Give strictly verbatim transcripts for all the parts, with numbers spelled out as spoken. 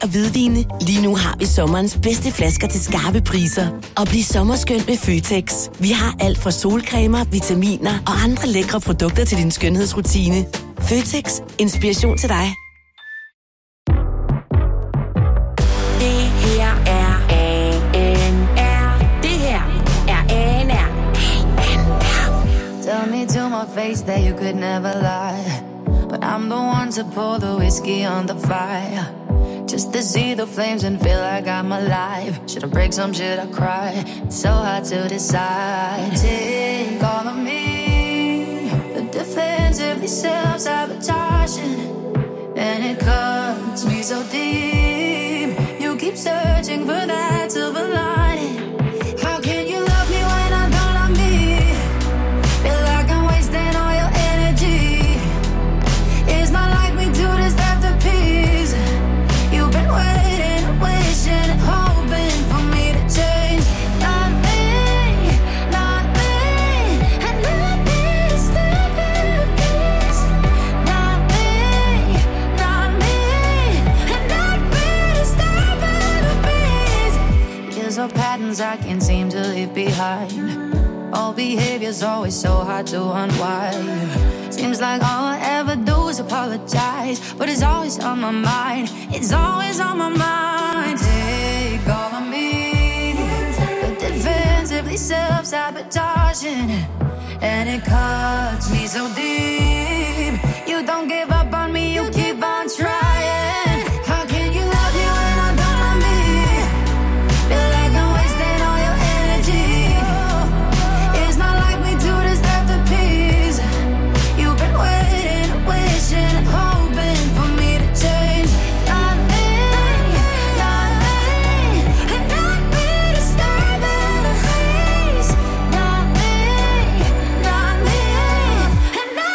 og hvidvine. Lige nu har vi sommerens bedste flasker til skarpe priser. Og bliv sommerskøn med Føtex. Vi har alt fra solcremer, vitaminer og andre lækre produkter til din skønhedsrutine. Føtex. Inspiration til dig. Det her er A N R. Det her er A N R. A N R. Tell me to my face that you could never lie. But I'm the one to pour the whiskey on the fire. Just to see the flames and feel like I'm alive. Should I break some, should I cry? It's so hard to decide. Take all of me, the defensively self-sabotaging, and it cuts me so deep. You keep searching for that silver lining. How can you love me when I don't love me? Feel like I'm wasting all your energy. Is my life me to deserve the peace? You've been waiting and wishing and hoping for me to change. Not me, not me, and not me to step in peace. Not me, not me, and not me to step in peace. Years of patterns I can't seem to leave behind. All behavior's always so hard to unwind. Seems like all I ever do is apologize, but it's always on my mind. It's always on my mind. Take all of me, but defensively self-sabotaging, and it cuts me so deep. You don't give up on me, you keep on trying. How can you love me when I don't love me? Feel like I'm wasting all your energy. It's not like we do deserve the peace. You've been waiting and wishing and hoping for me to change. Not me, not me, and not me to step in the face. Not me, not me, and not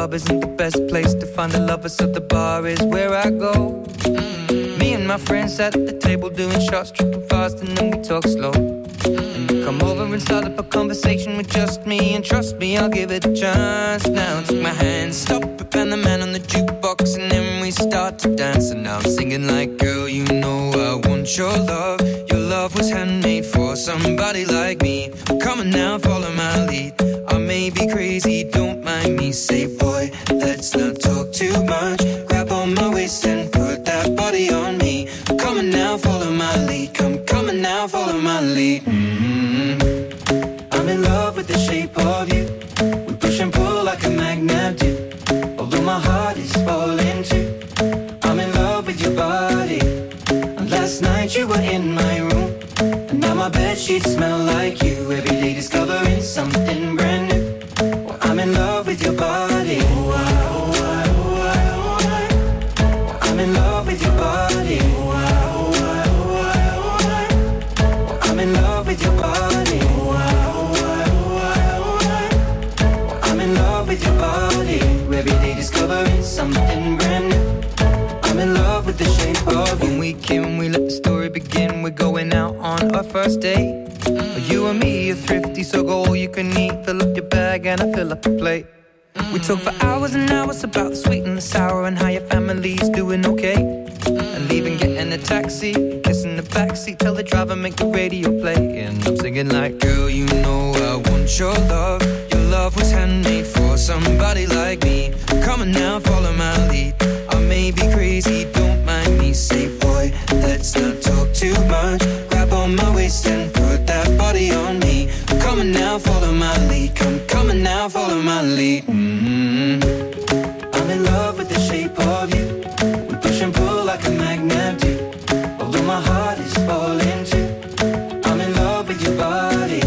club isn't the best place to find a lover, so the bar is where I go. Mm-hmm. Me and my friends at the table doing shots, tripping fast, and then we talk slow. Mm-hmm. And you come over and start up a conversation with just me, and trust me, I'll give it a chance. Now take my hand, stop it, and the man on the jukebox, and then we start to dance. And now I'm singing like, girl, you know I want your love. Your love was handmade for somebody like me. Come on now, follow my lead. I may be crazy, don't mind me. Say, boy, let's not talk too much. Grab on my waist and put that body on me. Come on now, follow my lead. Come, come on now, follow my lead. Mm-hmm. I'm in love with the shape of you. We push and pull like a magnet do. Although my heart is falling too. I'm in love with your body. And last night you were in my room, and now my bedsheets smell like you. Every day discovering something brand new. Well, I'm in love with your body. Oh, I, oh, I, oh, I, oh, I. Well, I'm in love with your body. Oh, I, oh, I, oh, I, oh, I. Well, I'm in love with your body. Oh, I, oh, I, oh, I, oh, I. Well, I'm in love with your body. Every day discovering something brand new. I'm in love with the shape of you. When we came, we let the story begin. We're going out on our first date. Mm-hmm. You and me are thrifty, so go all you can eat. Fill up your bag and I fill up the plate. Mm-hmm. We talk for hours and hours about the sweet and the sour, and how your family's doing okay. Mm-hmm. And leaving, getting a taxi, kissing the backseat, tell the driver make the radio play. And I'm singing like, girl, you know I want your love. Your love was handmade for somebody like me. Come on now, follow my lead. I may be crazy, don't mind me. Say, boy, let's not talk too much. Grab on my waist and put that body on me. Come on now, follow my lead. Come, come on now, follow my lead. Mm-hmm. I'm in love with the shape of you. We push and pull like a magnet do. Although my heart is falling too. I'm in love with your body.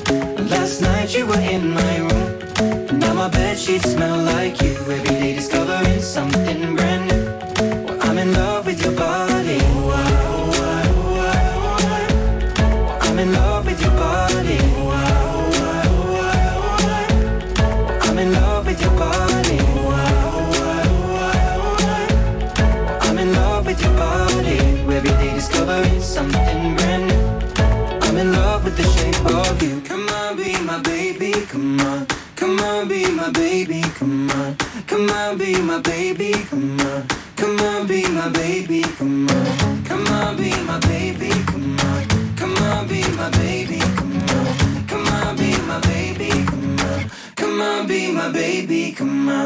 Last night you were in my room, and now my bedsheets smell like you. Every day discovering something brand new. Well, I'm in love with your body. Oh, I, oh, I, oh, I, oh, I. Well, I'm in love with your body. Oh, I, oh, I, oh, I, oh, I. Well, I'm in love with your body. Oh, I, oh, I, oh, I, oh, I. Well, I'm in love with your body. Every day discovering something brand new. I'm in love with the shape of you. Come on, be my baby, come on. Come on, be my baby, come on. Come on, be my baby, come on. Come on, be my baby, come on. Come on, be my baby, come on. Come on, be my baby, come on. Come on, be my baby, come on. Come on, be my baby, come on.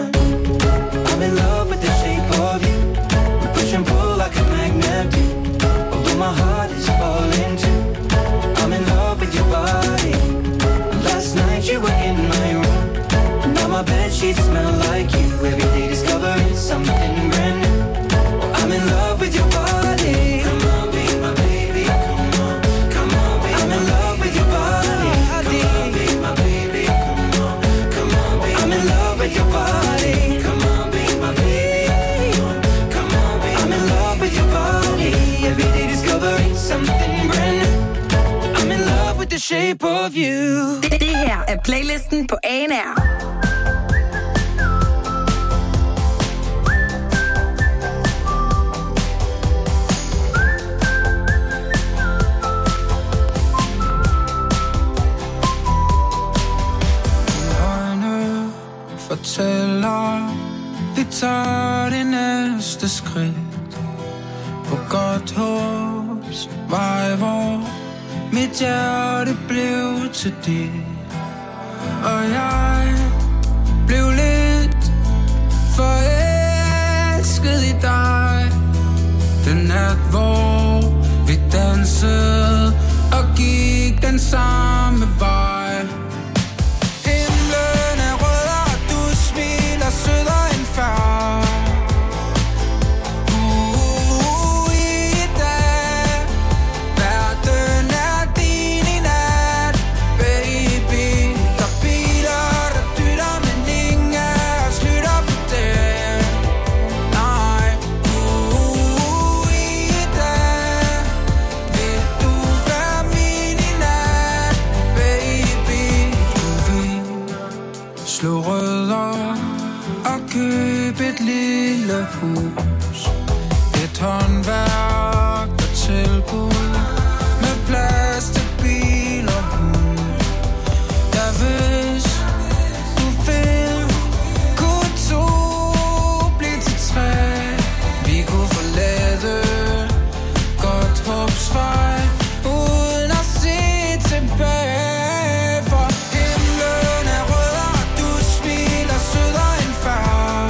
I'm in love with the shape of you. We push and pull like a magnet do. Although my heart is falling too. I'm in love with your body. Last night you were in my room, and now my bedsheets smell like you. Every day discovering something brand new. Well, I'm in love with your body. Come on, be my baby, come on. Come on, be I'm in love with your body. Come on, be my baby, come on. Come on, be I'm in love with your body. Come on, be my baby, come on. Come on, be I'm in love with your body. Every day discovering something brand new. I'm in love with the shape of you. Det her er playlisten på A N R. Øjne fortæller, vi tager det næste skridt på godt håbs vej, hvor mit hjerte blev til dit. Og jeg blev lidt forelsket i dig. Den nat, hvor vi dansede og gik den samme vej. Himlen er rød, og du smiler sødere end før. Baby købe et lille hus, et håndværk og tilbud med plads til bil og hund. Ja, hvis du vil, kunne to blive til tre. Vi kunne forlade Godthåbs vej uden at se tilbage. For himlen er rød, og du smiler sødere end før.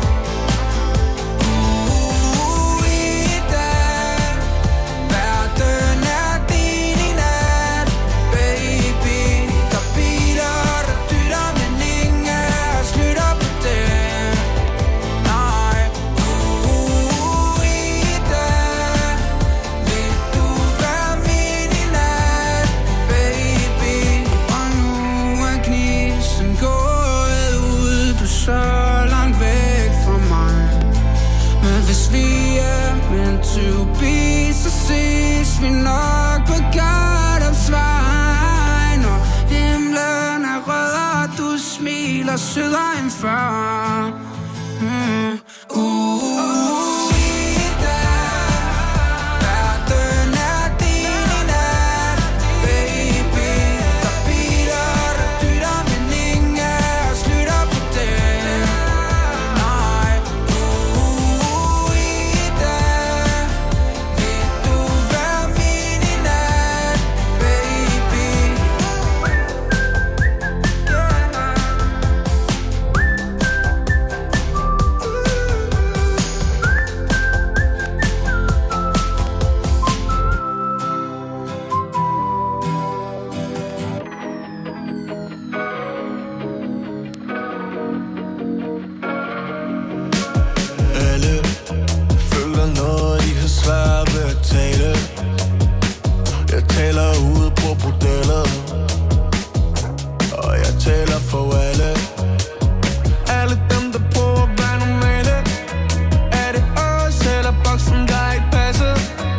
Uh, i dag, verden er din i nat, baby. Der biler, der dytter, men ingen af os lytter på det. Nej, uh, i dag, vil du være min i nat, baby. Og nu er gnisten gået ud, du er så langt væk fra mig. Men hvis vi er meant to be, så ses vi nok på Godthåbs vej. Når himlen er rød, og du smiler sødere end før. Mm. Uh, i dag, verden er din i nat, baby. Der biler, der dytter, men ingen af os lytter på det. Nej, uh, i dag, vil du være min i nat, baby. Alle føler noget, de har svært ved at tale. Jeg taler ude på bordellet, og jeg taler for alle. Alle dem, der prøver at være normale. Er det os eller boksen, der ikke passer?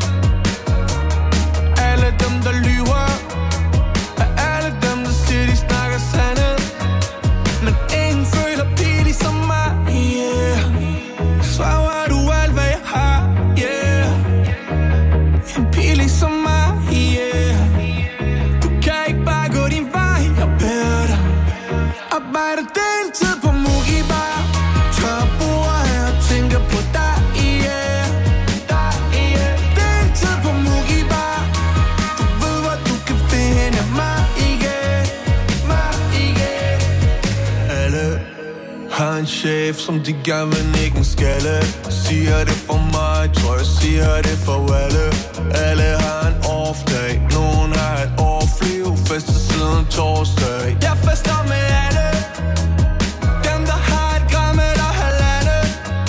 Alle dem, der lyver, er alle dem, der siger, de snakker sandhed. Men ingen føler pige ligesom mig, yeah. Svarer du alt, hvad jeg har, yeah. En pige ligesom mig, yeah. Du kan ikke bare gå din vej, jeg beder dig. Arbejder den tid på Mugi Bar. Tør bord her og tænker på dig, yeah. Den tid på Mugi Bar. Du ved, hvor du kan finde mig igen, mig igen. Alle har en chef, som de gerne vil nikke en skalle. Siger det for mig, tror jeg siger det for alle. Alle har en off-dag, nogen har et off-liv. Fester siden torsdag. Jeg fester med alle. Dem, der har et gram eller halvandet.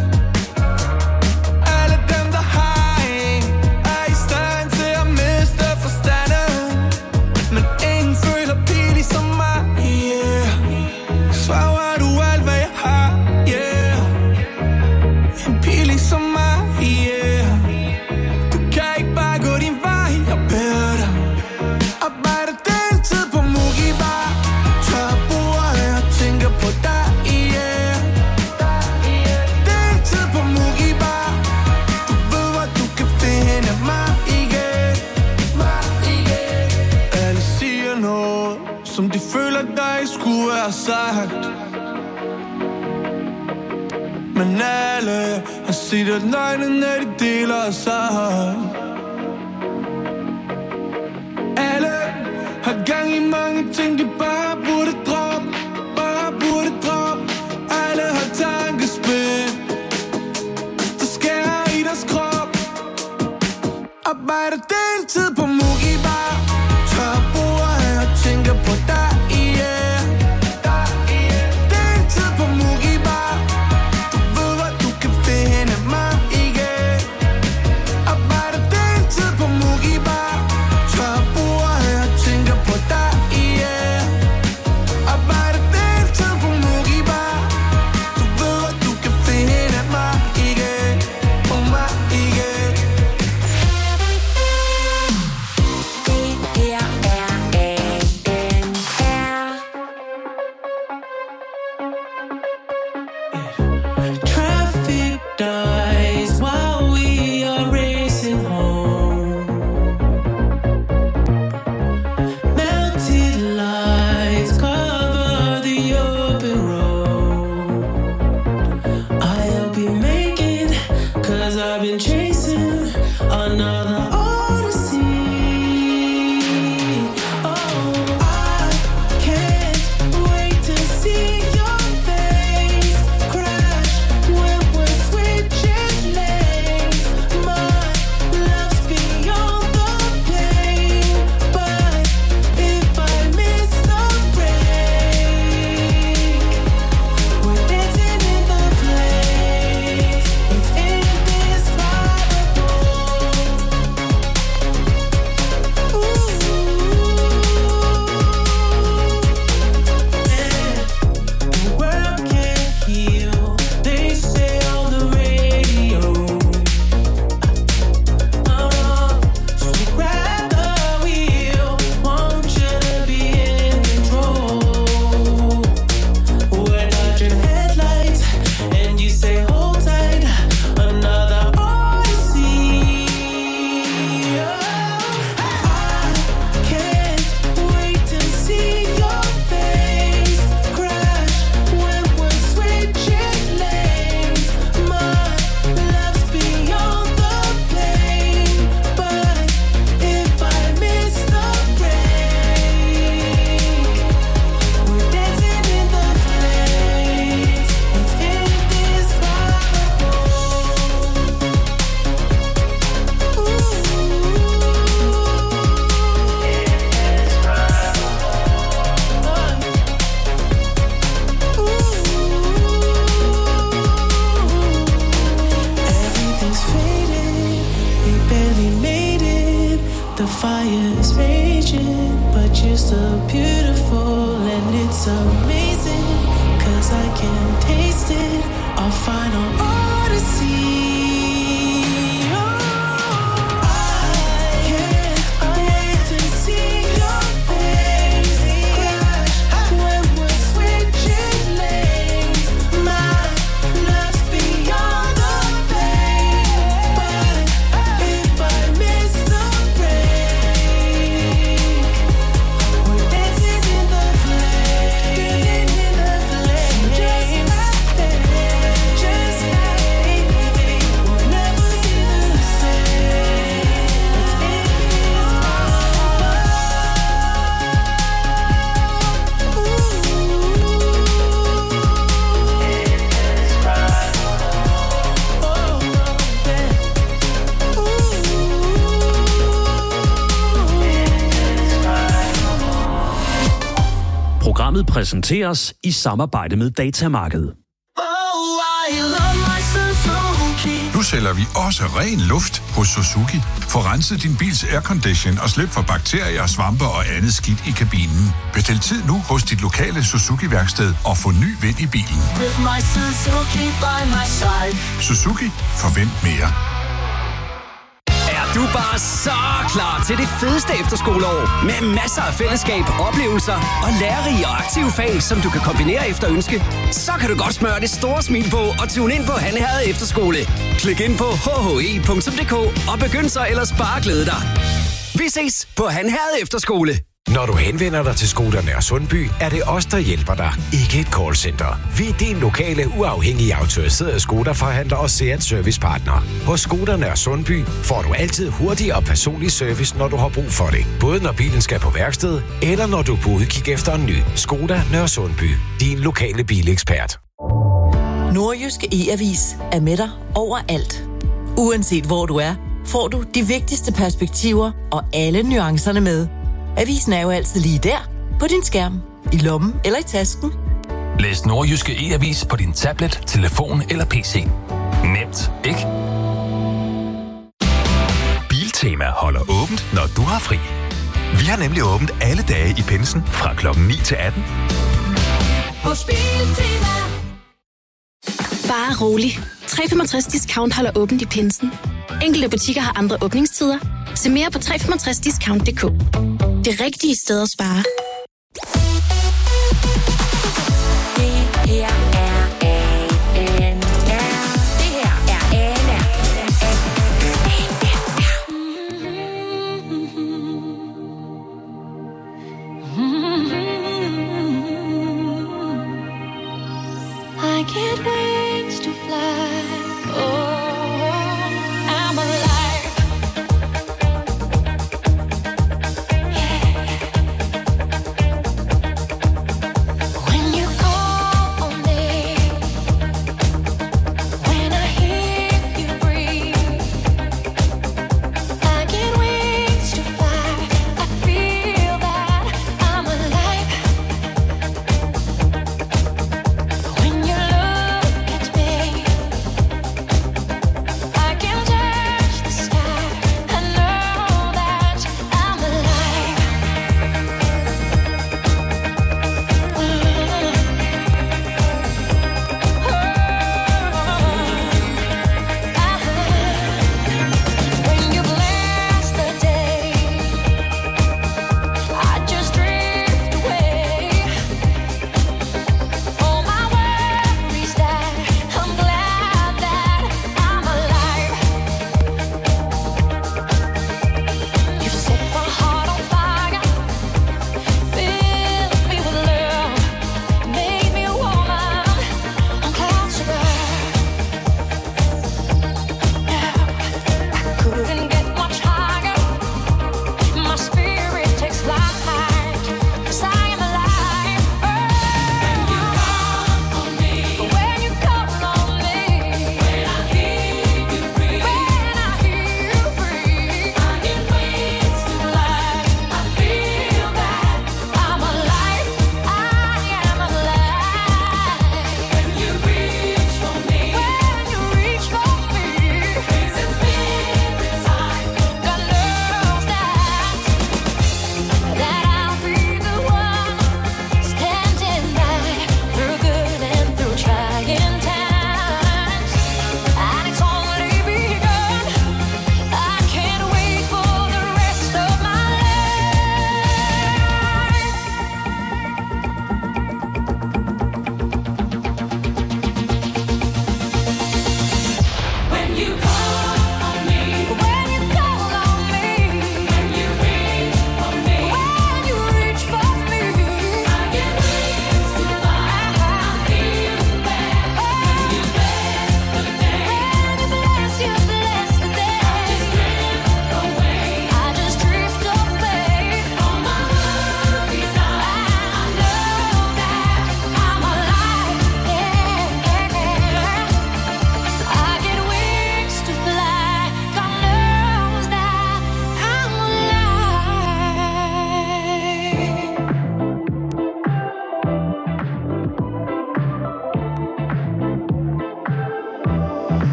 Alle dem, der har en, er i stand til at miste forstanden. Men ingen føler pige ligesom mig, yeah. Svarer du alt, hvad jeg har, yeah. En pige ligesom mig, yeah. Du kan ikke bare gå din vej, jeg beder dig. Arbejder den tid på Mugi Bar. Tør bord her og tænker på dig, yeah. Den tid på Mugi Bar. Du ved, hvor du kan finde mig igen, mig igen. Alle siger noget, som de føler, der ikke skulle være sagt. Men alle har set at nøgne, når de deler sig. Alle har gang i mange ting, de bare burde droppe, bare burde droppe. Alle har tankespind, der skærer i deres krop. Arbejder den tid på Mugi Bar. Tør bord her og tænker på dig, yeah. Den tid på Mugi Bar. Du ved, hvor du kan finde mig igen. Arbejder den tid på Mugi Bar. Tør bord her og tænker på dig, yeah. Programmet præsenteres i samarbejde med Datamarked. Nu sælger vi også ren luft hos Suzuki. Få renset din bils aircondition og slip for bakterier, svampe og andet skidt i kabinen. Bestil tid nu hos dit lokale Suzuki-værksted og få ny vind i bilen. Suzuki. Forvent mere. Du er bare så klar til det fedeste efterskoleår med masser af fællesskab, oplevelser og lærerige og aktive fag, som du kan kombinere efter ønske. Så kan du godt smøre det store smil på og tune ind på Han Herred Efterskole. Klik ind på h h e punktum d k og begynd så ellers bare at glæde dig. Vi ses på Han Herred Efterskole. Når du henvender dig til Skoda Nørre Sundby, er det os, der hjælper dig, ikke et callcenter. Vi er din lokale, uafhængige autoriserede Skoda-forhandler og Seat Servicepartner. Hos Skoda Nørre Sundby får du altid hurtig og personlig service, når du har brug for det. Både når bilen skal på værksted, eller når du er på udkig efter en ny. Skoda Nørre Sundby, din lokale bilekspert. Nordjyske E-Avis er med dig overalt. Uanset hvor du er, får du de vigtigste perspektiver og alle nuancerne med. Avisen er jo altid lige der, på din skærm, i lommen eller i tasken. Læs Nordjyske E-Avis på din tablet, telefon eller P C. Nemt, ikke? Biltema holder åbent, når du har fri. Vi har nemlig åbent alle dage i pinsen fra klokken ni til atten. Hos Biltema. Bare rolig. tre komma femogtres discount holder åbent i pinsen. Enkelte butikker har andre åbningstider. Se mere på tre komma femogtres discount punktum d k. Det rigtige sted at spare. Det her er A N R. Det her er A N R. I get wings to fly. Oh, I'm alive.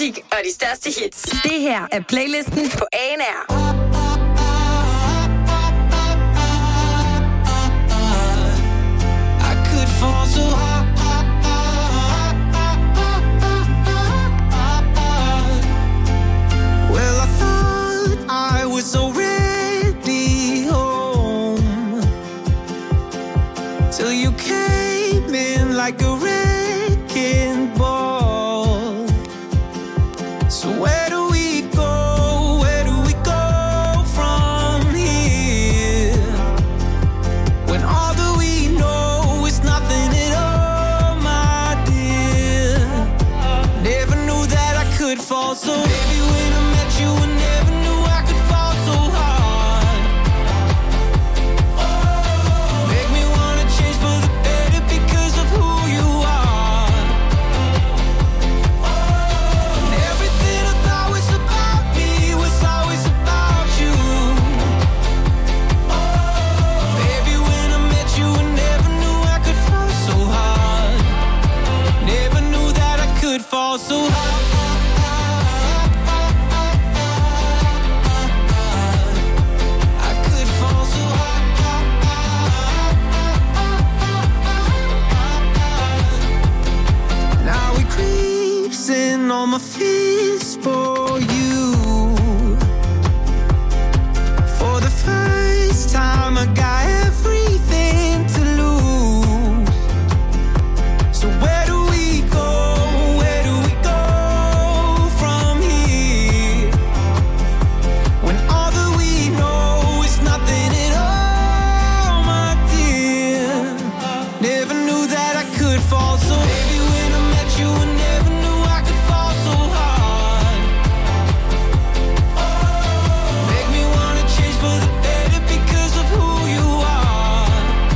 musik og de største hits. Det her er playlisten på A N R. I could fall so hard. Well, I thought I was already home till you came in like a wrecking ball. So where do we go? Where do we go from here? When all that we know is nothing at all, my dear. Never knew that I could fall so. Baby, when I met you, I never knew I could fall so hard. Make me wanna change for the better because of who you are. And everything I thought was about me was always about you. Baby, when I met you, I never knew I could fall so hard. Never knew that I could fall so hard. I could fall so hard. Now it creeps in on my fears for you. For the first time I got everything to lose. So where do we go? Where do we go from here? When all that we know is nothing at all, my dear. Never knew that I could fall so. Baby, when I met you, I never knew I could fall so hard. Make me wanna change for the better because of who you are.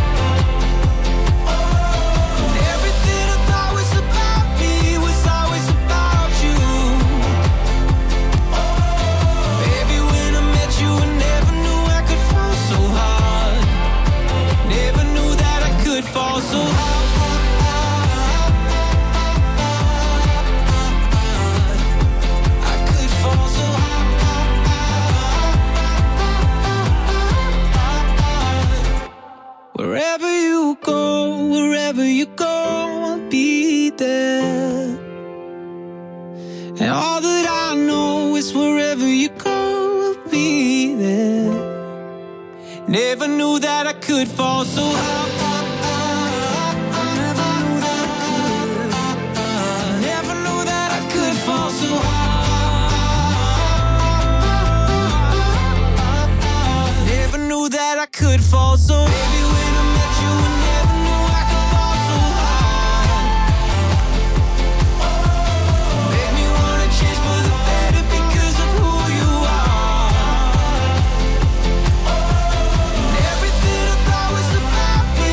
And everything I thought was about me was always about you. Baby, when I met you, I never knew I could fall so hard. Never knew that I could fall so hard. I could fall so hard. Wherever you go, wherever you go, I'll be there. And all that I know is wherever you go, I'll be there. Never knew that I could fall so high. Never knew that I could. Never knew that I could fall so high. Never knew that I could fall so. Baby, when I met you, I never knew I could fall so high. Make me wanna change for the better because of who you are. And everything I thought was about me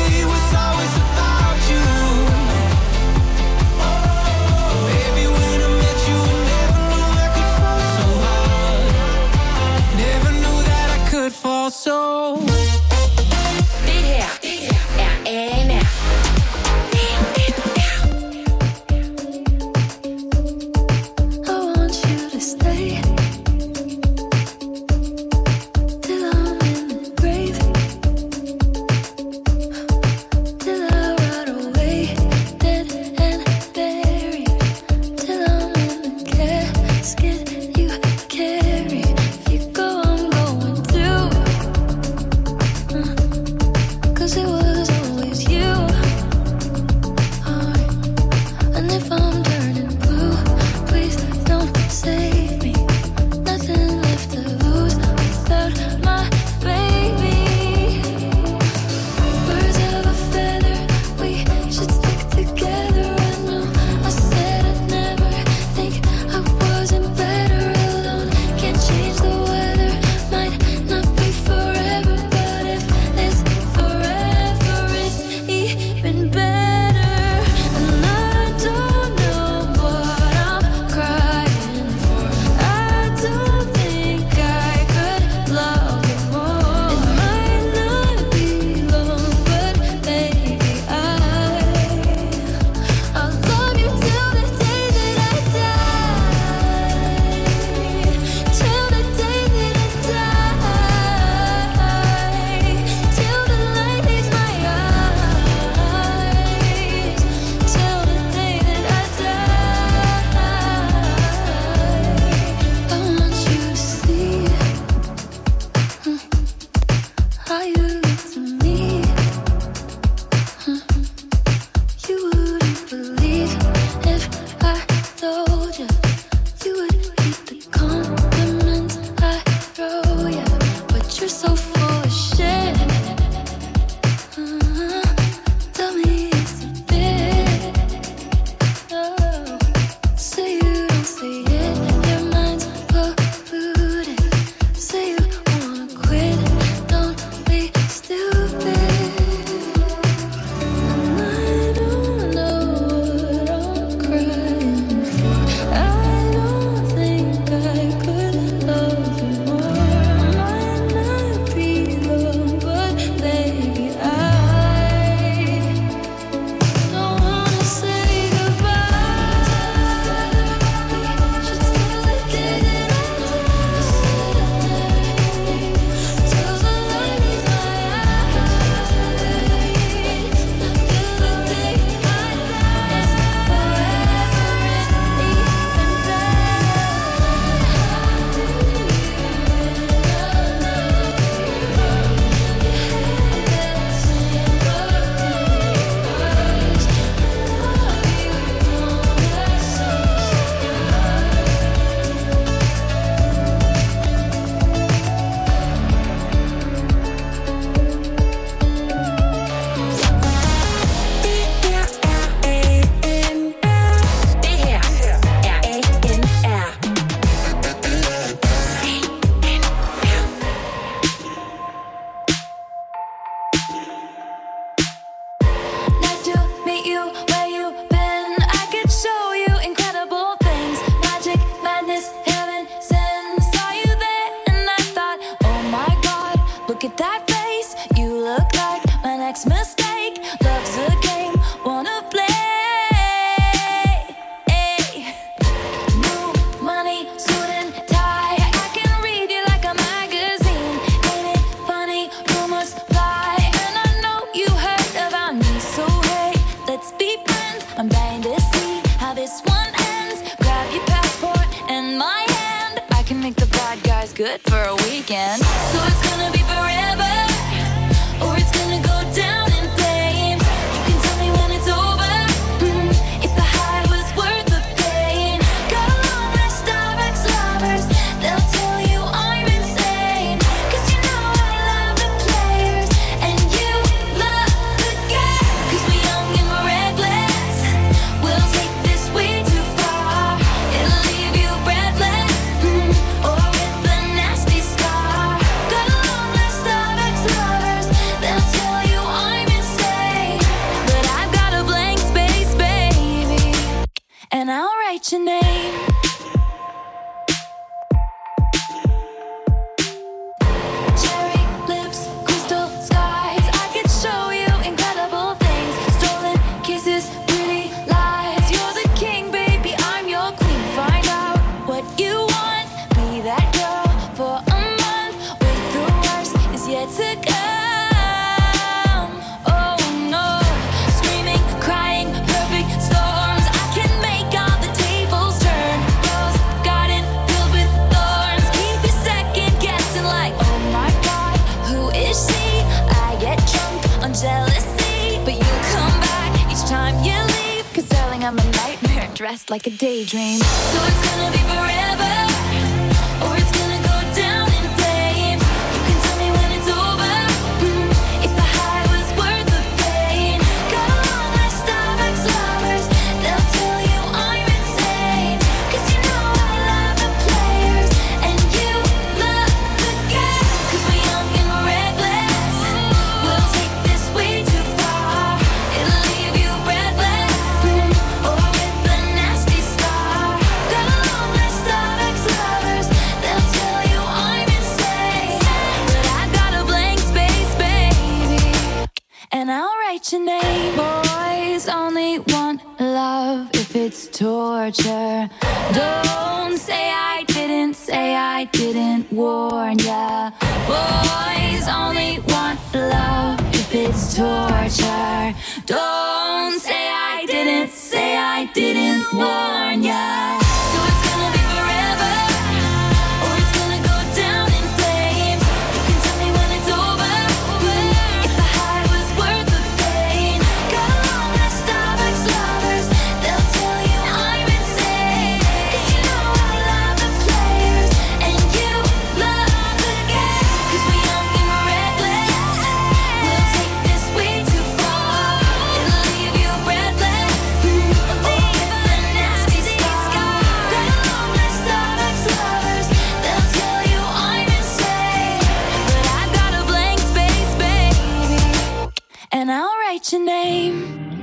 that face, you look like my next mistake. Love's a game, wanna play. Hey. New money, suit and tie. I can read you like a magazine. Ain't it funny? Rumors fly, and I know you heard about me. So hey, let's be friends. I'm dying to see how this one ends. Grab your passport and my hand. I can make the bad guys good for a weekend. So it's gonna be forever, or it's gonna go down in flames. You can tell me when it's over, mm, if the high was worth the pain. Got a long list of ex-lovers, they'll tell you I'm insane. Cause you know I love the players, and you love the game. Cause we're young and we're reckless, we'll take this way too far. It'll leave you breathless, mm, or with a nasty scar. Got a long list of ex-lovers, they'll tell you I'm insane. But I've got a blank space, baby, and I'll write your name. Cherry lips, crystal skies. I could show you incredible things. Stolen kisses, pretty lies. You're the king, baby, I'm your queen. Find out what you want. Be that girl for a month. Wait, the worst is yet to come. Oh no, screaming, crying, perfect storms. I can make all the tables turn. Rose garden filled with thorns. Keep you second guessing like, oh my god, who is she? I get drunk on jealousy, but you come back each time you leave. Cause darling, I'm a nightmare dressed like a daydream. So it's gonna be forever, or it's gonna go down in flames. You can tell me when it's over, mm, if the high was worth the pain. Got a long list of ex-lovers, they'll tell you I'm insane. Cause you know I love the players, and you love the game. Cause we're young and we're reckless, we'll take this way too far. It'll leave you breathless, mm, or with a nasty scar. Got a long list of ex-lovers, they'll tell you I'm insane. But I've got a blank space, baby, and I'll write your name. Boys only want love if it's torture. Don't say I didn't, say I didn't warn ya. Boys only want love if it's torture. Don't say I didn't, say I didn't warn ya. So it's gonna be forever, or it's gonna go down in flames. You can tell me when it's over, if the high was worth the pain. Got a long list of ex-lovers, they'll tell you I'm insane. Cause you know I love the players, and you love the game. Cause we're young and we're reckless, we'll take this way too far. It'll leave you breathless, mm, or with a nasty scar. Got a long list of ex-lovers, they'll tell you I'm insane. But I've got a blank space, baby, and I'll write your name.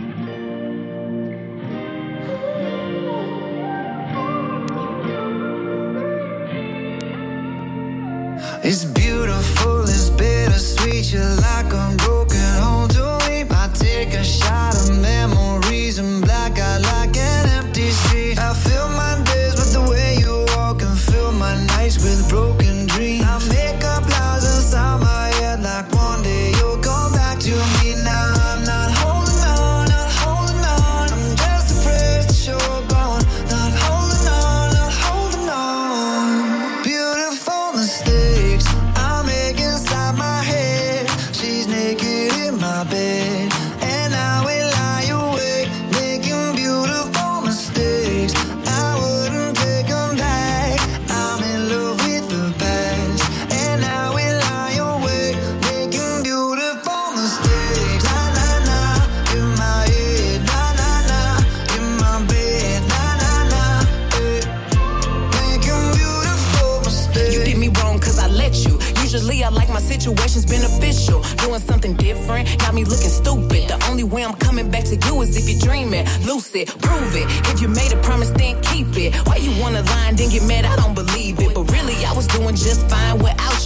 It's beautiful, it's bittersweet. You're like a broken home to me. I take a shot of memories and black out like an empty street. I fill my days with the way you walk and fill my nights with broken dreams. I make up lies inside my head like one day you'll come back to me. Now I'm not holding on, not holding on. I'm just afraid that you're gone. Not holding on, not holding on. Beautiful mistakes I make inside my head. She's naked in my bed, and I will lie awake, making beautiful mistakes. I wouldn't take them back. I'm in love with the past, and I will lie awake, making beautiful mistakes. Na na na, in my head. Na na na, in my bed. Na na na, eh. Making beautiful mistakes. You did me wrong cause I let you. Usually I like my situations beneficial. Doing something different, got me looking stupid. The only way I'm coming back to you is if you're dreaming. Lucid, prove it. If you made a promise, then keep it. Why you wanna lie and then get mad? I don't believe it. But really, I was doing just fine without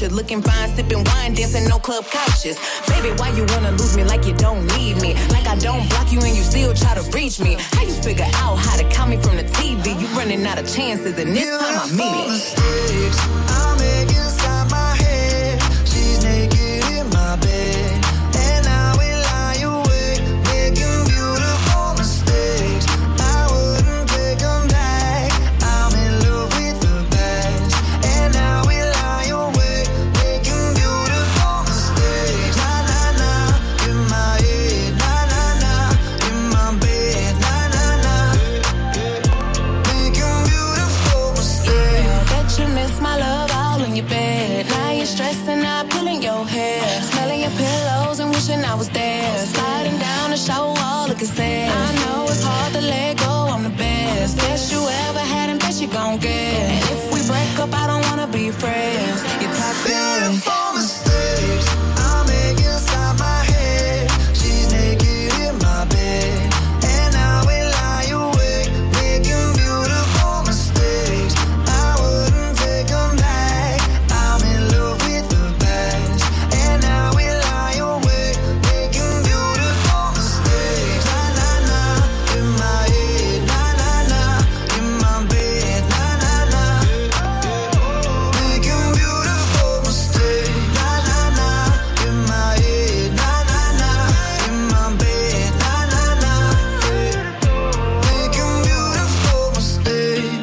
you. Looking fine, sipping wine, dancing no club couches. Baby, why you wanna lose me like you don't need me? Like I don't block you and you still try to reach me. How you figure out how to count me from the T V? You running out of chances and this time I mean it. Mistakes I make inside my head. She's naked in my bed, and I will lie awake, making beautiful mistakes. I wouldn't take them back. I'm in love with the past, and I will lie awake, making beautiful mistakes. Na na na, in my head. Na na na, in my bed. Na na na, making beautiful mistakes. Yeah, bet you miss my love all in your bed. Now you're stressing out, pulling your hair, smelling your pillows and wishing I was there. Sliding down the shower wall, looking sad. I know it's hard to let go, I'm the best. Best you ever had and best you gon' get. And if we break up, I don't wanna be friends. You're toxic. Beautiful mistakes I make inside my head. She's naked in my bed, and I will lie awake, making beautiful mistakes. I wouldn't take them back. I'm in love with the past, and I will lie awake, making beautiful mistakes. Na na na, in my head. Na na na, in my bed. Na na na, making beautiful mistakes. Na na na, in my head. Na na na, in my bed. Na na na, making beautiful mistakes.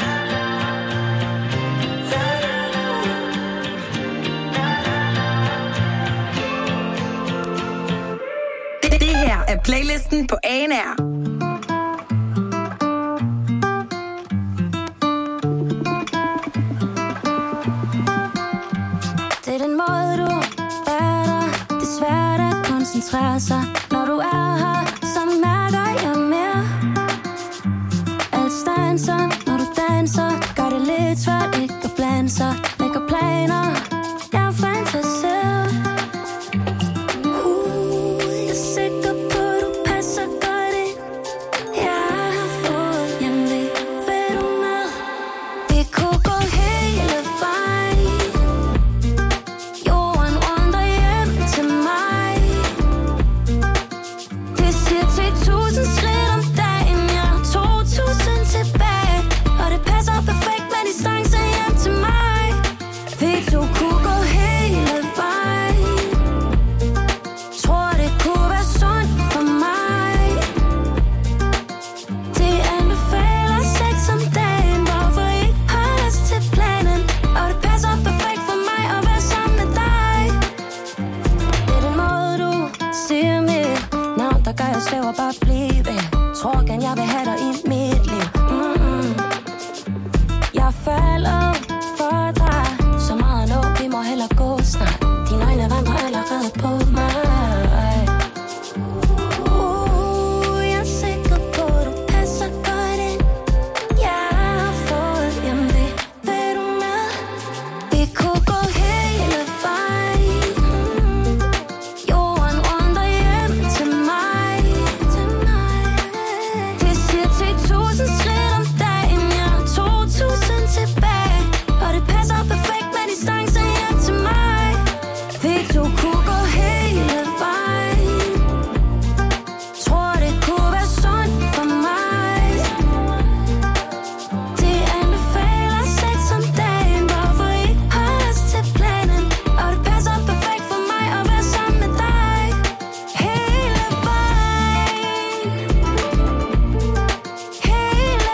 Det, det her er playlisten på A N R. Det er den måde, du er der. Det er svært at koncentrere sig. Når du er her, så mærker jeg mere. Alt stanser, når du danser. Gør det lidt svært ikke at blande sig. Lægger planer, jeg fantaserer. Uh, jeg er sikker på, du passer godt ind. Jeg har fået hjemlig. Vil du med? Vi kunne gå hele vejen. Jorden rundt og hjem til mig. Det siger til tusind skridt om dagen. Jeg har to tusind tilbage. Og det passer perfekt med distance hjem til mig. Vi to kunne gå hele vejen. Tror det kunne være sundt for mig. Det anbefaler sex om dagen. Hvorfor ikke holde os til planen? Og det passer perfekt for mig at være sammen med dig. Det er den måde du siger mit navn, der gør jeg svæver bare blive. Tror gerne jeg vil have dig i mit liv. Mm-mm. Jeg falder for dig. Så meget nu, vi må hellere gå snart. Dine øjne vandrer allerede på mig. Uh, jeg er sikker på, du passer godt ind. Jeg har fået hjemlig. Vil du med? Vi kunne gå hele vejen. Jorden rundt og hjem til mig. Det siger til tusind skridt om dagen. Jeg har to tusind tilbage. Og det passer perfekt med distance hjem til mig. Vi to kunne gå hele vejen. Tror det kunne være sundt for mig. Det anbefaler sex om dagen. Hvorfor ikke holde os til planen? Og det passer perfekt for mig at være sammen med dig. Hele vejen. Hele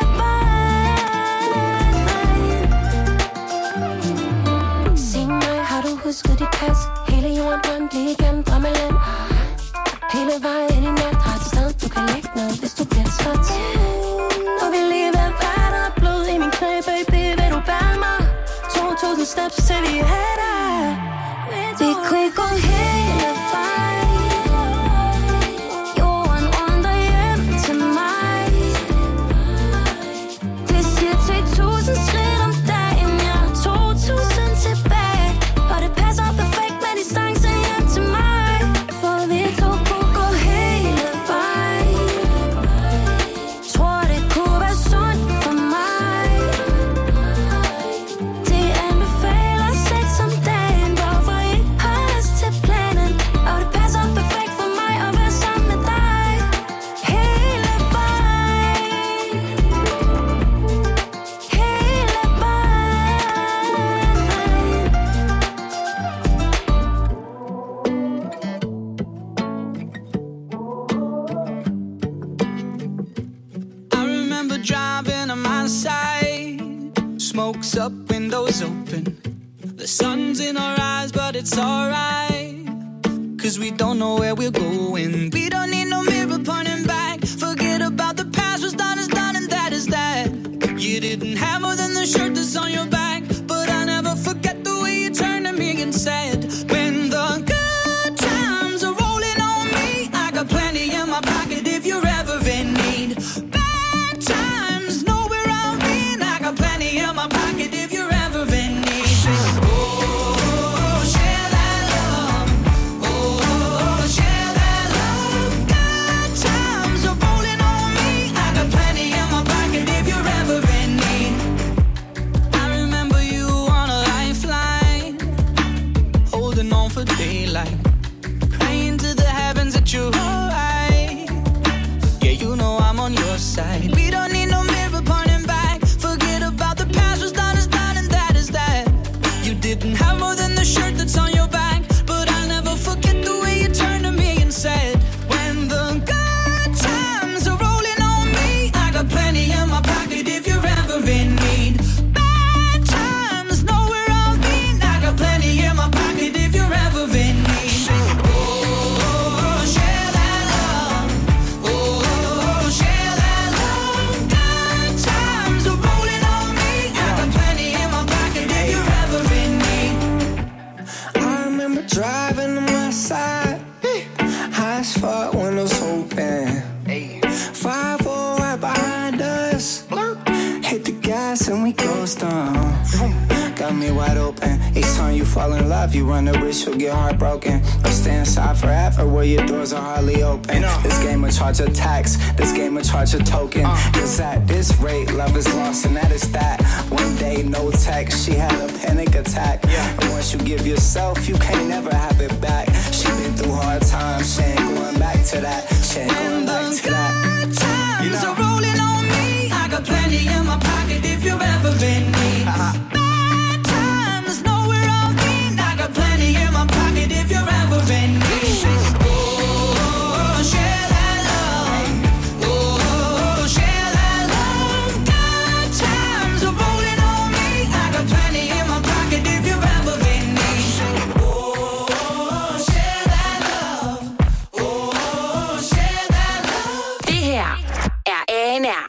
vejen. Sig mig, har du husket dit pas? Hele jorden rundt lige gennem drømmeland. Hele vejen ind i nat har et sted, du kan lægge ned, hvis du bliver træt. Og vi lige ved at være der, blod i min knæ, baby, vil du bære mig? to tusind steps til vi er der. Vi kunne gå hele vejen. Jorden rundt og hjem til mig. Det siger til tusind skridt om dagen. Jeg har to tusind tilbage. Og det passer perfekt med distance hjem til mig. For vi to kunne gå hele vejen. Tror det kunne være sundt for mig. Det anbefaler sex om dagen. smoke's up, windows open. The sun's in our eyes, but it's alright, 'cause we don't know where we're going. We don't need no mirror pointing back. Forget about the past, what's done is done and that is that. You didn't have more than the shirt that's on your back, but I'll never forget the way you turned to me and said, when the good times are rolling on me, I got plenty in my pocket if you're ever in need. Bad times, know where I've been, I got plenty in my pocket if you're ever in need. Oh, share that love. Oh, share that love. Good times are rolling on me, I got plenty in my pocket if you're ever in need. I remember you on a lifeline, holding on for daylight, praying to the heavens that you're alright. Yeah, you know I'm on your side. We don't need no mirror pointing back. Forget about the past, what's done is done and that is that. You didn't have more than the shirt that's on your back, but I'll never forget the way you turned to me and said, when the good times are rolling on me, I got plenty in my pocket if you're ever in need. Bad times, know where I've been, I got plenty in my pocket if you're ever in need. Oh, share that love. Oh, share that love. Good times are rolling on me, I got plenty in my pocket if you're ever in need. I remember driving on my side, high as fuck, windows open. five four right behind us. Hit the gas and we closed down. Got me wide open. Each time you fall in love, you run the risk you'll get heartbroken. Or stay inside forever where your doors are hardly open. This game will charge a tax, this game will charge a token. Cause at this rate, love is lost and that is that. One day, no text, she had a panic attack. And once you give yourself, you can't never have it back. She been through hard times, she ain't going back to that. She ain't going back to that. Good times are rolling on me, I got plenty in my pocket if you've ever been need. Bad times, know where I've been, I got plenty in my pocket if you're ever in need. Oh, share that love. Oh, share that love. Good times are rolling on me, I got plenty in my pocket if you're ever in need. Oh, share that love. Oh, share that love. Det her er A N R.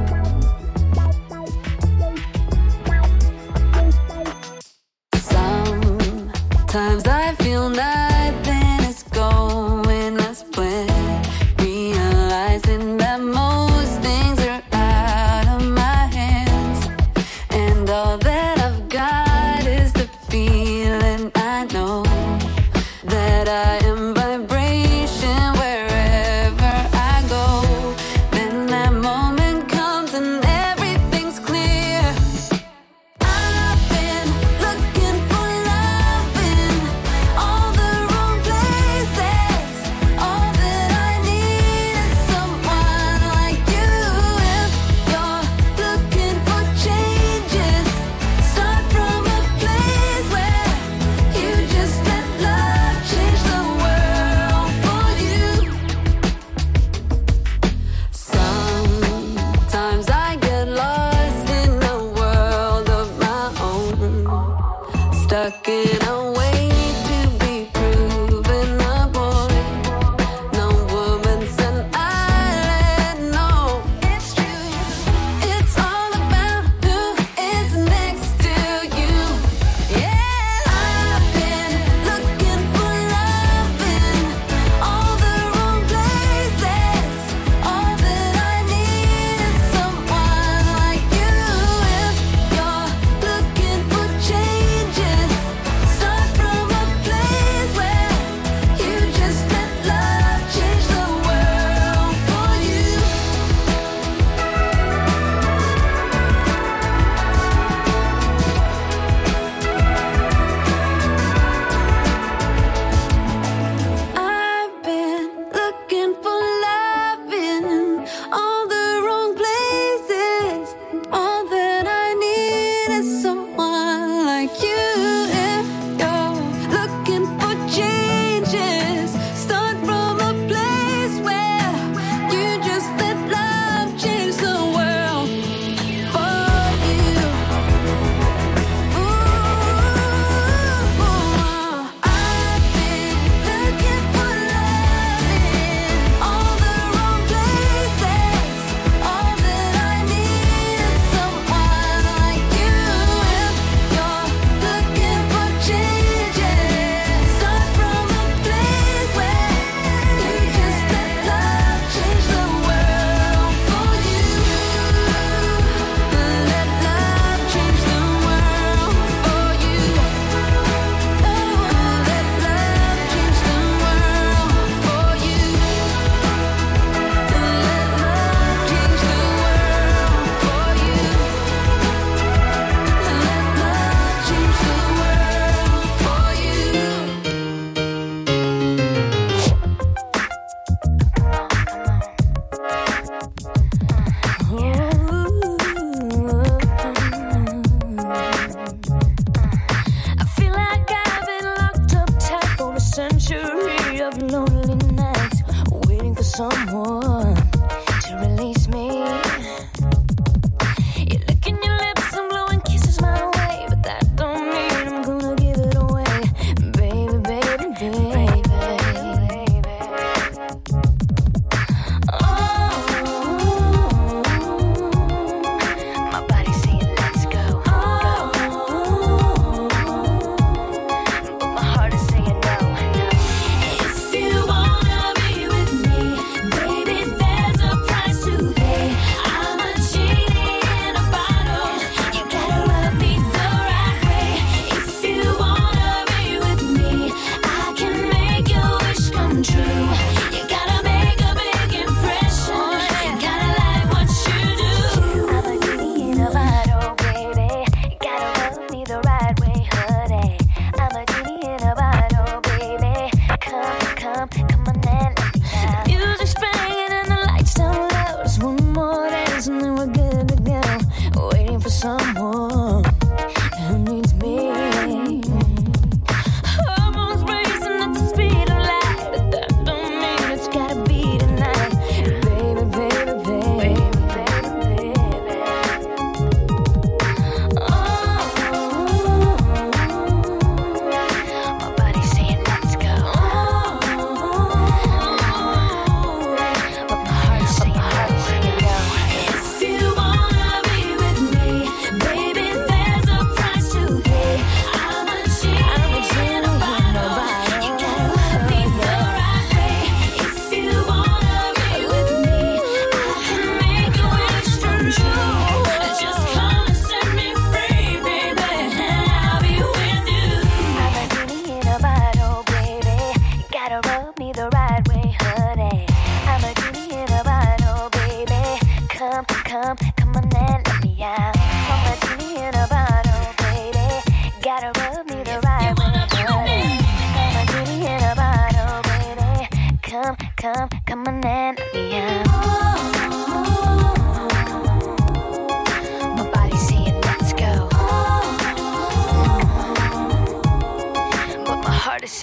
Sometimes I feel nothing is going as planned, realizing that most things are out of my hands, and all that I've got is the feeling I know that I am vibration wherever I go. Then that moment comes and everything's clear. I've been looking for love in all the wrong places. All that I need is someone like you. If you're looking for changes,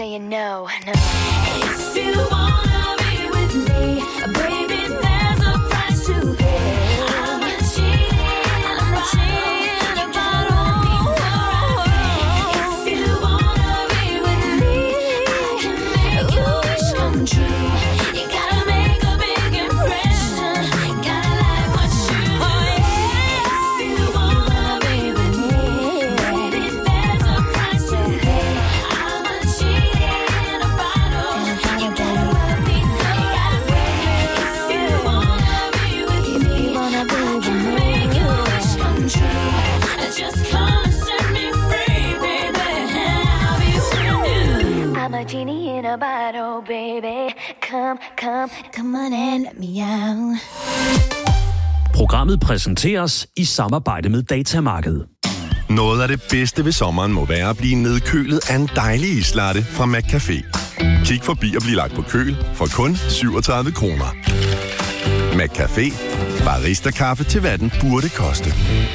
saying no, no. If you wanna be with me, baby, there's a price to pay. I'm a cheating, I'm a cheating about all. If you wanna be with me, I can make your wish come true. You gotta make a big impression. Gotta like what you do. If you wanna be with me, baby, there's a price to pay. I'm a cheating about all. You gotta let me know. If you wanna be with me, I can make your wish come true. Just come and set me free, baby, and I'll be with you. I'm a genie in a bottle, baby. Come, come, come on and let me out. Programmet præsenteres i samarbejde med Datamarkedet. Noget af det bedste ved sommeren må være at blive nedkølet af en dejlig islatte fra McCafé. Kig forbi og bliv lagt på køl for kun syvogtredive kroner. McCafé. Barista-kaffe til hvad den burde koste.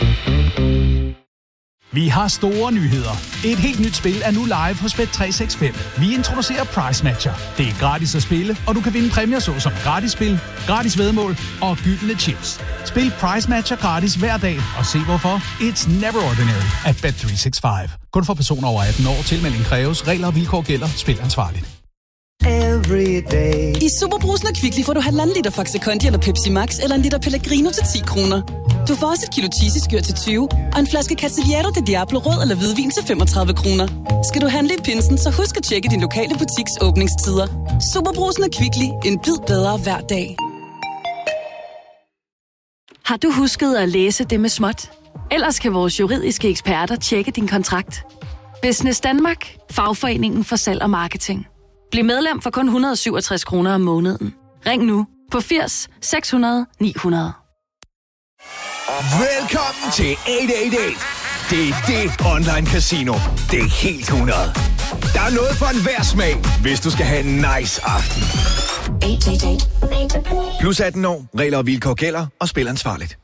Vi har store nyheder. Et helt nyt spil er nu live hos Bet tre seks fem. Vi introducerer Price Matcher. Det er gratis at spille, og du kan vinde præmier såsom gratis spil, gratis væddemål og gyldne chips. Spil Price Matcher gratis hver dag, og se hvorfor. It's never ordinary at Bet tre seks fem. Kun for personer over atten år. Tilmelding kræves. Regler og vilkår gælder. Spil ansvarligt. I Superbrusen og Kvickly får du halvanden liter Faxe Kondi eller Pepsi Max eller en liter Pellegrino til ti kroner. Du får også et kilo cheesy-skyr til tyve og en flaske Cavaliere de Diablo rød eller hvidvin til femogtredive kroner. Skal du handle i pinsen, så husk at tjekke din lokale butiks åbningstider. Superbrusen og Kvickly. En bid bedre hver dag. Har du husket at læse det med småt? Ellers kan vores juridiske eksperter tjekke din kontrakt. Business Danmark. Fagforeningen for salg og marketing. Bliv medlem for kun et hundrede og syvogtres kroner om måneden. Ring nu på firs seks hundrede ni hundrede. Velkommen til otte otte otte. Det er det online casino. Det er helt hundrede. Der er noget for enhver smag, hvis du skal have en nice aften. Plus atten år. Regler og vilkår gælder, og spil ansvarligt.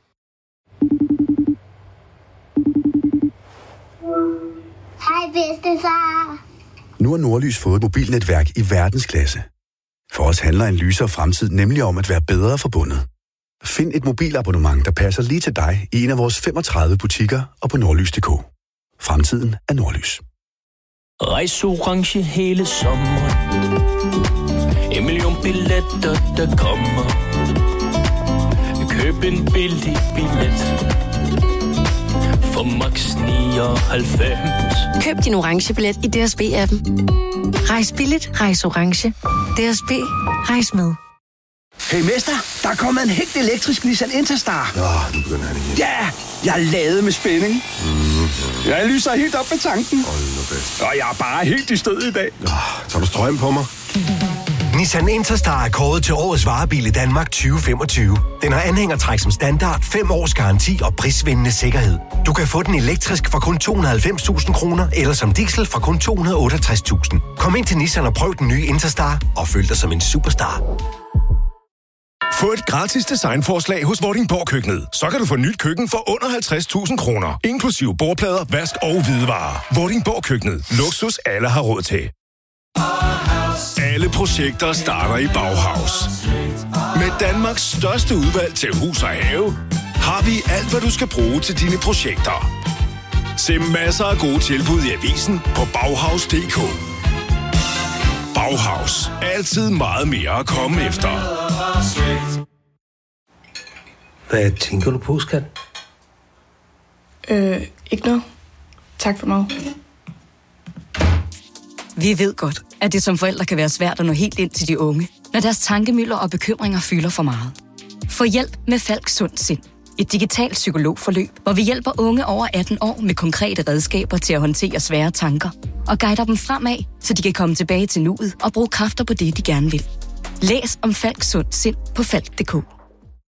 Hej bedstefar. Nu har Nordlys fået et mobilnetværk i verdensklasse. For os handler en lysere fremtid nemlig om at være bedre forbundet. Find et mobilabonnement, der passer lige til dig i en af vores femogtredive butikker og på nordlys punktum d k. Fremtiden er Nordlys. Rejs orange hele sommeren. En million billetter, der kommer. Køb en billig billet. For max nioghalvfems. Køb din orange billet i D S B-appen. Rejs billigt, rejs orange. D S B, rejs med. Hey mester, der er kommet en helt elektrisk Nissan Interstar. Nå, nu begynder han igen. Ja, jeg er ladet med spænding. Mm, ja. Jeg lyser helt op med tanken. Hold nu fast. Og jeg er bare helt i stød i dag. Oh, tager du strøm på mig? Nissan Interstar er kåret til årets varebil i Danmark tyve femogtyve. Den har anhængertræk som standard, fem års garanti og prisvindende sikkerhed. Du kan få den elektrisk for kun to hundrede og halvfems tusind kroner, eller som diesel for kun to hundrede og otteogtres tusind. Kom ind til Nissan og prøv den nye Interstar, og føl dig som en superstar. Få et gratis designforslag hos Vordingborg Køkkenet. Så kan du få nyt køkken for under halvtreds tusind kroner. Inklusive bordplader, vask og hvidevarer. Vordingborg Køkkenet. Luksus alle har råd til. Alle projekter starter i Bauhaus. Med Danmarks største udvalg til hus og have, har vi alt, hvad du skal bruge til dine projekter. Se masser af gode tilbud i avisen på Bauhaus punktum d k. Bauhaus. Altid meget mere at komme efter. Hvad tænker du på, skat? Øh, ikke noget. Tak for mig. Vi ved godt, at det som forældre kan være svært at nå helt ind til de unge, når deres tankemylder og bekymringer fylder for meget. Få hjælp med Falk Sund Sind. Et digitalt psykologforløb, hvor vi hjælper unge over atten år med konkrete redskaber til at håndtere svære tanker og guider dem fremad, så de kan komme tilbage til nuet og bruge kræfter på det, de gerne vil. Læs om Falk Sund Sind på falk punktum d k.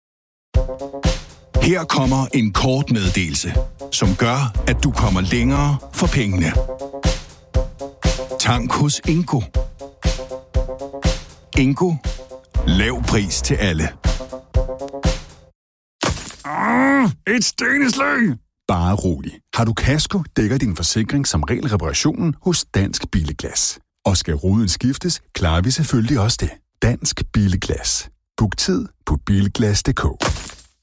Her kommer en kort meddelelse, som gør, at du kommer længere for pengene. Tank hos Ingo. Ingo. Lav pris til alle. Ah, et steneslag! Bare rolig. Har du kasko, dækker din forsikring som regel reparationen hos Dansk Bilglas. Og skal ruden skiftes, klarer vi selvfølgelig også det. Dansk Bilglas. Book tid på bilglas punktum d k.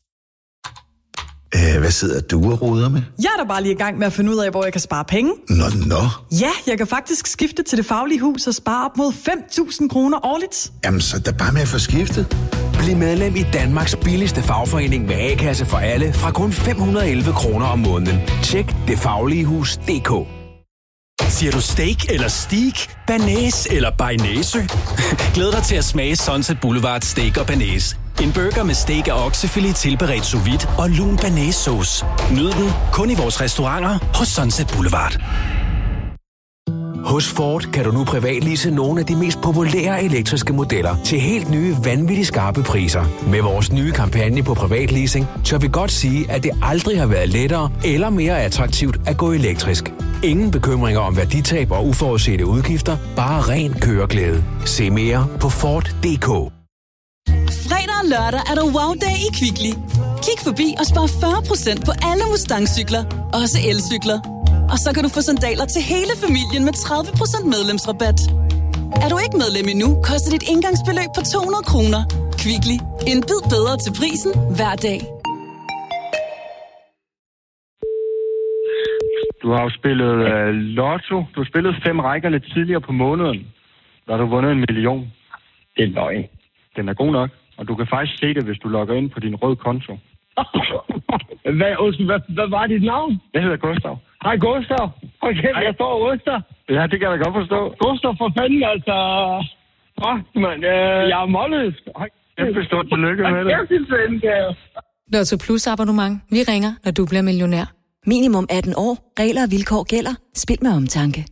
Æh, hvad sidder du og roder med? Jeg er da bare lige i gang med at finde ud af, hvor jeg kan spare penge. Nå, nå. Ja, jeg kan faktisk skifte til Det Faglige Hus og spare op mod fem tusind kroner årligt. Jamen, så er det bare med at få skiftet. Bliv medlem i Danmarks billigste fagforening med A-kasse for alle fra kun fem hundrede og elleve kroner om måneden. Tjek det faglige hus punktum d k. Siger du steak eller steak? Banæs eller bearnaise? Glæd dig til at smage Sunset Boulevard Steak og Banæs. En burger med steak og oksefilet tilberedt sous vide og lun banæssauce. Nyd den kun i vores restauranter hos Sunset Boulevard. Hos Ford kan du nu privatlease nogle af de mest populære elektriske modeller til helt nye, vanvittigt skarpe priser. Med vores nye kampagne på privatleasing, tør vi godt sige, at det aldrig har været lettere eller mere attraktivt at gå elektrisk. Ingen bekymringer om værditab og uforudsete udgifter, bare ren køreglæde. Se mere på Ford punktum d k. Fredag og lørdag er der wow-dag i Kvickly. Kig forbi og spar fyrre procent på alle Mustang-cykler, også elcykler. Og så kan du få sandaler til hele familien med tredive procent medlemsrabat. Er du ikke medlem endnu, koster dit indgangsbeløb på to hundrede kroner. Kvickly. En bid bedre til prisen hver dag. Du har jo spillet uh, lotto. Du har spillet fem rækker lidt tidligere på måneden. Der har du vundet en million. Det er løgn. Den er god nok. Og du kan faktisk se det, hvis du logger ind på din røde konto. hvad, hvad, hvad var dit navn? Jeg hedder Gustav. Hej Gustav. Okay, jeg står Gustav. Ja, det kan jeg da godt forstå. Gustav, for fanden, altså. Åh, mand, øh, jeg er målet. Jeg forstår, tillykke med det. Lotto Plus abonnement. Vi ringer, når du bliver millionær. Minimum atten år. Regler og vilkår gælder. Spil med omtanke.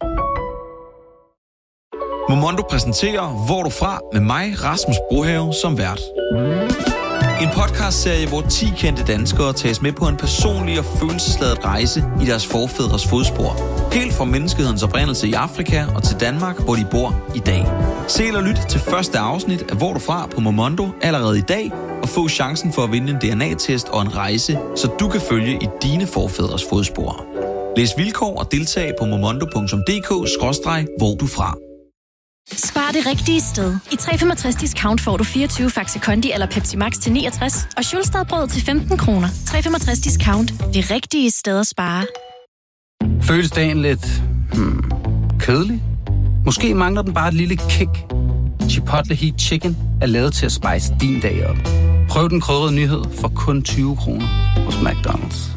Momondo præsenterer Hvor du fra med mig, Rasmus Brohave, som vært. En podcastserie, hvor ti kendte danskere tages med på en personlig og følelsesladet rejse i deres forfædres fodspor. Helt fra menneskehedens oprindelse i Afrika og til Danmark, hvor de bor i dag. Se eller lyt til første afsnit af Hvor du fra på Momondo allerede i dag, og få chancen for at vinde en D N A-test og en rejse, så du kan følge i dine forfædres fodspor. Læs vilkår og deltag på momondo punktum d k skråstreg hvor du fra. Spar det rigtige sted. I tre komma femogtres discount får du fireogtyve Faxe Kondi eller Pepsi Max til niogtres og Schulstadbrød til femten kroner. tre komma femogtres discount. Det rigtige sted at spare. Føles dagen lidt hmm, kedelig? Måske mangler den bare et lille kick. Chipotle Heat Chicken er lavet til at spice din dag op. Prøv den krydrede nyhed for kun tyve kroner hos McDonald's.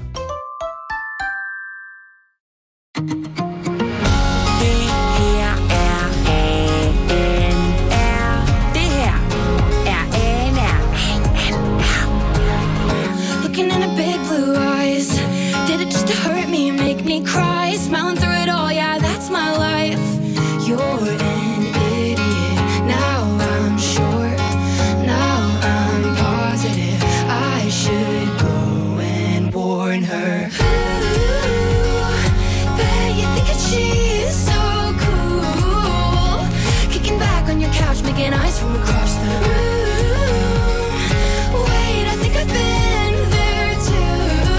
Cry, smiling through it all, yeah, that's my life. You're an idiot. Now I'm sure, now I'm positive I should go and warn her. Ooh, bet you think that she's so cool, kicking back on your couch, making eyes from across the room. Wait, I think I've been there too.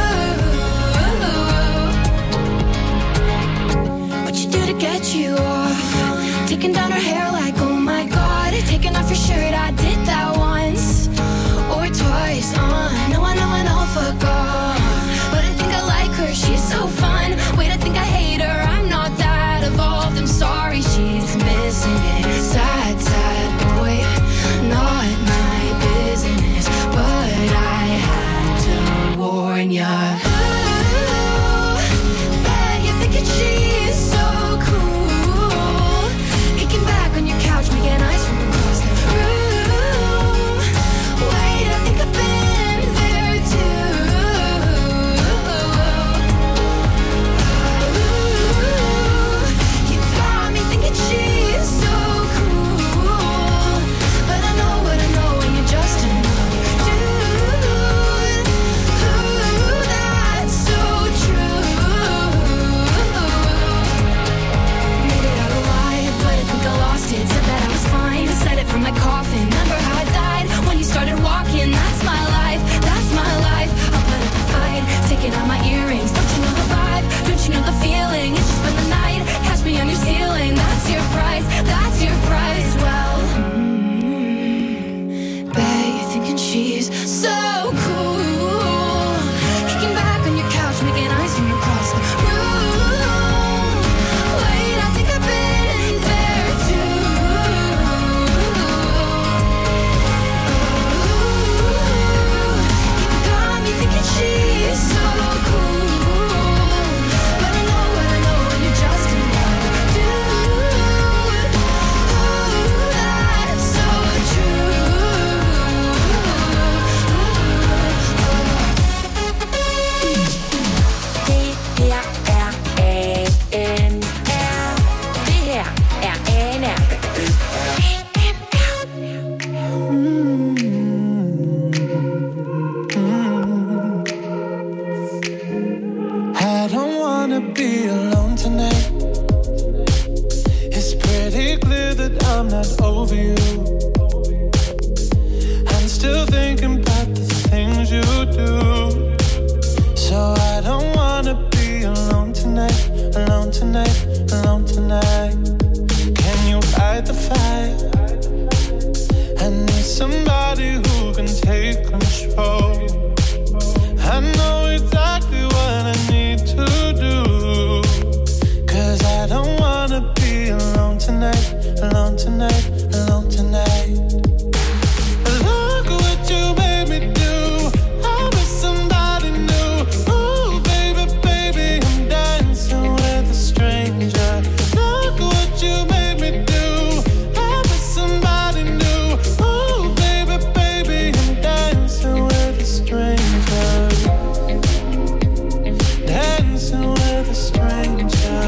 Get you off, taking down her hair like, oh my god, taking off your shirt, I did that once or twice, uh, no I know and I'll fuck off, but I think I like her, she's so fun, wait I think I hate her, I'm not that evolved, I'm sorry, she's missing it, sad, sad boy, not my business, but I had to warn ya. Ooh, bet you think that she's so cool, kicking back on your couch, making eyes from across the room. wanna be alone tonight. It's pretty clear that I'm not over you. I'm still thinking about the things you do. So I don't wanna be alone tonight, alone tonight, alone tonight. Can you fight the fight? I need somebody who can take control. I know exactly what I need to do. Cause I don't wanna be alone tonight, alone tonight, alone tonight. Look what you made me do. I was somebody new. Ooh, baby, baby, I'm dancing with a stranger. Look what you made me do. I was somebody new. Ooh, baby, baby, I'm dancing with a stranger. Dancing with a stranger.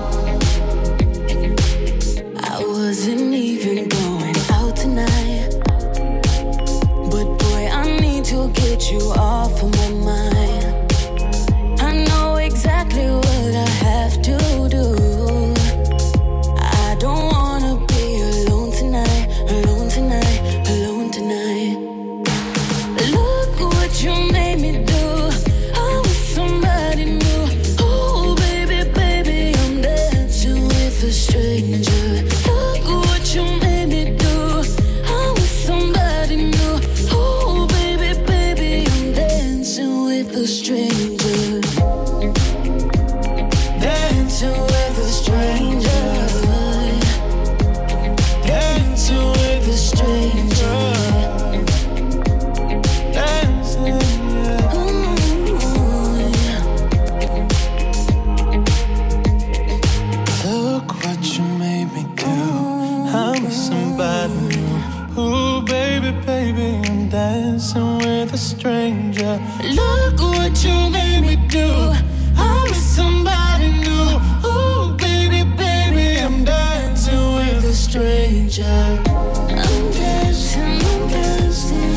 I wasn't even going out tonight, but boy, I need to get you off of my mind. I know exactly what I have to do. I don't wanna be alone tonight, alone tonight, alone tonight. Look what you made me do. I was somebody new. Oh, baby, baby, I'm dancing with a stranger. Look what you made me do. I was somebody new. Oh, baby, baby, I'm dancing with a stranger. Dancing with a stranger. Dancing with a stranger. Dancing, yeah. Ooh, yeah. Look what you made me do. I'm with somebody new. Ooh, baby, baby, I'm dancing with a stranger. Look what you made me do. I'm with somebody new. Ooh, baby, baby, I'm dancing with a stranger. I'm dancing, I'm dancing.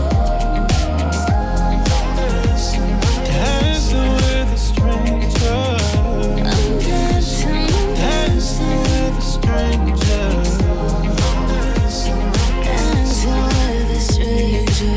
Dancing with a stranger. I'm dancing, I'm Dancing with a stranger. dancing with a stranger.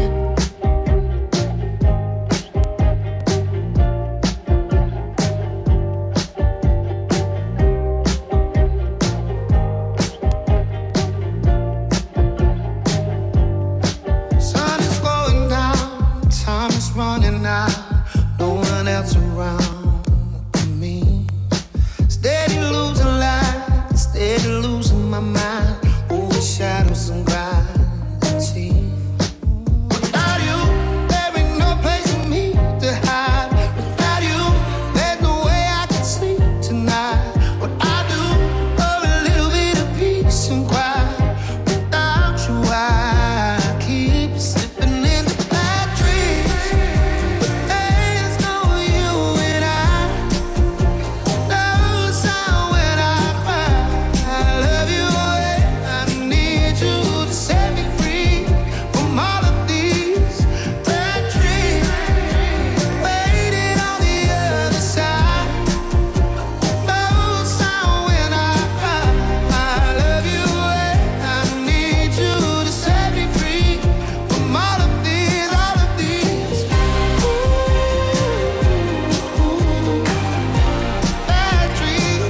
Sun is going down, time is running out. No one else around me. Steady losing light, steady losing my mind. Over shadows and gravity. Without you, there ain't no place for me to hide. Without you, there's no way I can sleep tonight. What I do for a little bit of peace and quiet. Without you, I keep slipping into bad dreams. But there's no you and I. No sound when I cry. I love you and I need you to set me free from all of these bad dreams. Waiting on the other side. No sound when I cry. I love you and I need you to set me free from all of these, all of these bad dreams.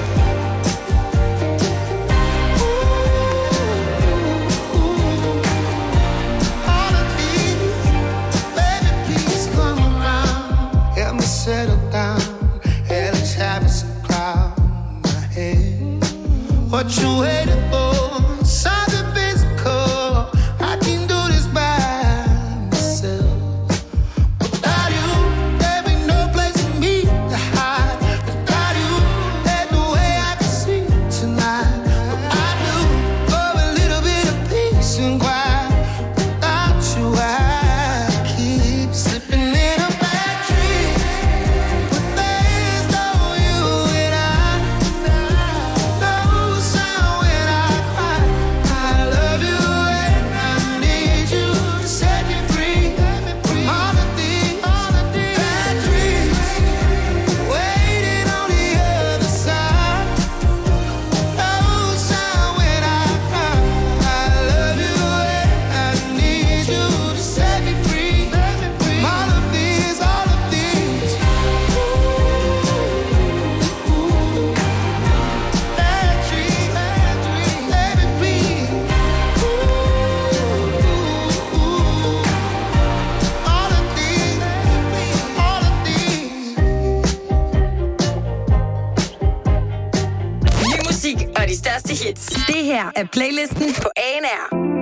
All of these, baby, please come around. Help me settle down. Hellish habits cloud my head. What you waiting for? Something physical. I can do this by myself. Without you, there ain't no place for me to hide. Without you, there's no way I can sleep tonight. What I do for a little bit of peace and quiet. Without you, I keep slipping in a bad dream. But there's no you and I. No sound when I største hits. Det her er playlisten på A N R.